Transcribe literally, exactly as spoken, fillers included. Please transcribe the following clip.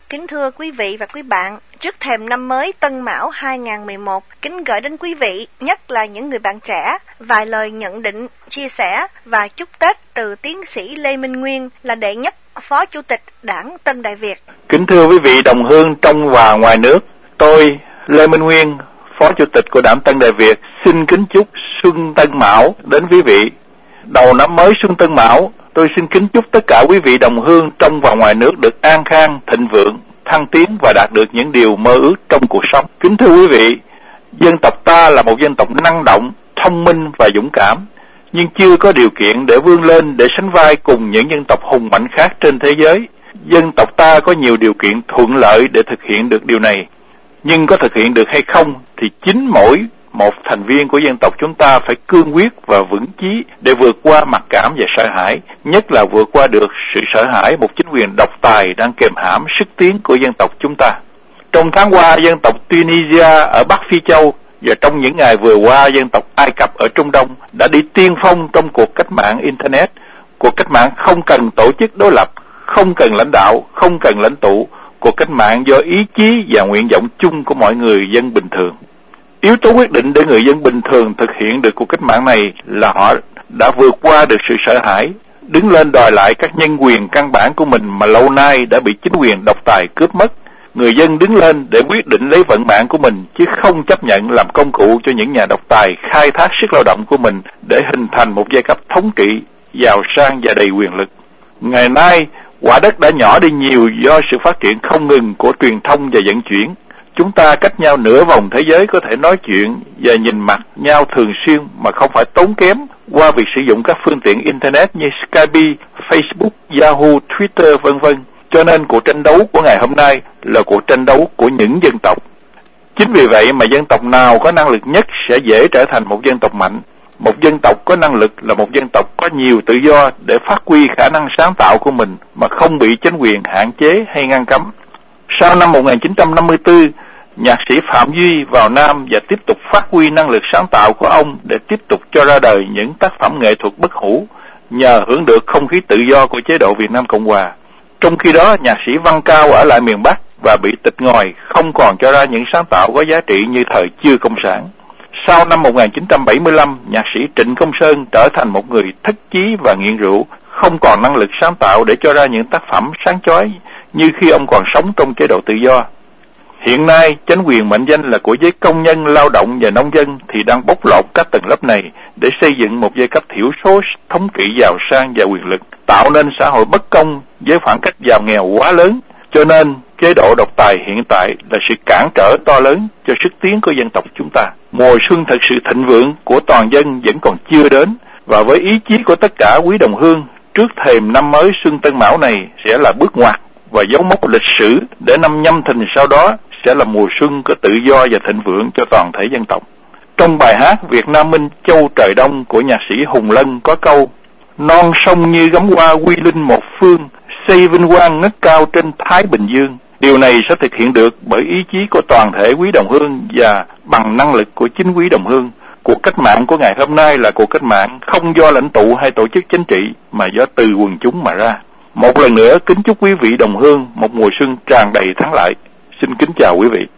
Kính thưa quý vị và quý bạn, trước thềm năm mới Tân Mão hai không một một, kính gửi đến quý vị, nhất là những người bạn trẻ, vài lời nhận định, chia sẻ và chúc Tết từ tiến sĩ Lê Minh Nguyên là đệ nhất Phó Chủ tịch Đảng Tân Đại Việt. Kính thưa quý vị đồng hương trong và ngoài nước, tôi Lê Minh Nguyên, Phó Chủ tịch của Đảng Tân Đại Việt, xin kính chúc Xuân Tân Mão đến quý vị. Đầu năm mới Xuân Tân Mão, tôi xin kính chúc tất cả quý vị đồng hương trong và ngoài nước được an khang, thịnh vượng, thăng tiến và đạt được những điều mơ ước trong cuộc sống. Kính thưa quý vị, dân tộc ta là một dân tộc năng động, thông minh và dũng cảm, nhưng chưa có điều kiện để vươn lên để sánh vai cùng những dân tộc hùng mạnh khác trên thế giới. Dân tộc ta có nhiều điều kiện thuận lợi để thực hiện được điều này, nhưng có thực hiện được hay không thì chính mỗi một thành viên của dân tộc chúng ta phải cương quyết và vững chí để vượt qua mặc cảm và sợ hãi, nhất là vượt qua được sự sợ hãi một chính quyền độc tài đang kềm hãm sức tiến của dân tộc chúng ta. Trong tháng qua, dân tộc Tunisia ở Bắc Phi Châu và trong những ngày vừa qua, dân tộc Ai Cập ở Trung Đông đã đi tiên phong trong cuộc cách mạng Internet. Cuộc cách mạng không cần tổ chức đối lập, không cần lãnh đạo, không cần lãnh tụ. Cuộc cách mạng do ý chí và nguyện vọng chung của mọi người dân bình thường. Yếu tố quyết định để người dân bình thường thực hiện được cuộc cách mạng này là họ đã vượt qua được sự sợ hãi, đứng lên đòi lại các nhân quyền căn bản của mình mà lâu nay đã bị chính quyền độc tài cướp mất. Người dân đứng lên để quyết định lấy vận mạng của mình, chứ không chấp nhận làm công cụ cho những nhà độc tài khai thác sức lao động của mình để hình thành một giai cấp thống trị, giàu sang và đầy quyền lực. Ngày nay, quả đất đã nhỏ đi nhiều do sự phát triển không ngừng của truyền thông và vận chuyển. Chúng ta cách nhau nửa vòng thế giới có thể nói chuyện và nhìn mặt nhau thường xuyên mà không phải tốn kém qua việc sử dụng các phương tiện Internet như Skype, Facebook, Yahoo, Twitter, vân vân. Cho nên cuộc tranh đấu của ngày hôm nay là cuộc tranh đấu của những dân tộc. Chính vì vậy mà dân tộc nào có năng lực nhất sẽ dễ trở thành một dân tộc mạnh. Một dân tộc có năng lực là một dân tộc có nhiều tự do để phát huy khả năng sáng tạo của mình mà không bị chính quyền hạn chế hay ngăn cấm. Sau năm một nghìn chín trăm năm mươi tư, nhạc sĩ Phạm Duy vào Nam và tiếp tục phát huy năng lực sáng tạo của ông để tiếp tục cho ra đời những tác phẩm nghệ thuật bất hủ, nhờ hưởng được không khí tự do của chế độ Việt Nam Cộng Hòa. Trong khi đó, nhạc sĩ Văn Cao ở lại miền Bắc và bị tịch ngòi, không còn cho ra những sáng tạo có giá trị như thời chưa Cộng sản. Sau năm một nghìn chín trăm bảy mươi lăm, nhạc sĩ Trịnh Công Sơn trở thành một người thất chí và nghiện rượu, không còn năng lực sáng tạo để cho ra những tác phẩm sáng chói như khi ông còn sống trong chế độ tự do. Hiện nay, chính quyền mệnh danh là của giới công nhân, lao động và nông dân thì đang bóc lột các tầng lớp này để xây dựng một giai cấp thiểu số thống trị giàu sang và quyền lực, tạo nên xã hội bất công với khoảng cách giàu nghèo quá lớn. Cho nên, chế độ độc tài hiện tại là sự cản trở to lớn cho sức tiến của dân tộc chúng ta. Mùa xuân thật sự thịnh vượng của toàn dân vẫn còn chưa đến, và với ý chí của tất cả quý đồng hương, trước thềm năm mới Xuân Tân Mão này sẽ là bước ngoặt và dấu mốc lịch sử để năm Nhâm Thìn sau đó sẽ là mùa xuân có tự do và thịnh vượng cho toàn thể dân tộc. Trong bài hát Việt Nam Minh Châu Trời Đông của nhạc sĩ Hùng Lân có câu: non sông như gấm hoa quy linh một phương, xây vinh quang ngất cao trên Thái Bình Dương. Điều này sẽ thực hiện được bởi ý chí của toàn thể quý đồng hương và bằng năng lực của chính quý đồng hương. Cuộc cách mạng của ngày hôm nay là cuộc cách mạng không do lãnh tụ hay tổ chức chính trị mà do từ quần chúng mà ra. Một lần nữa kính chúc quý vị đồng hương một mùa xuân tràn đầy thắng lợi. Xin kính chào quý vị.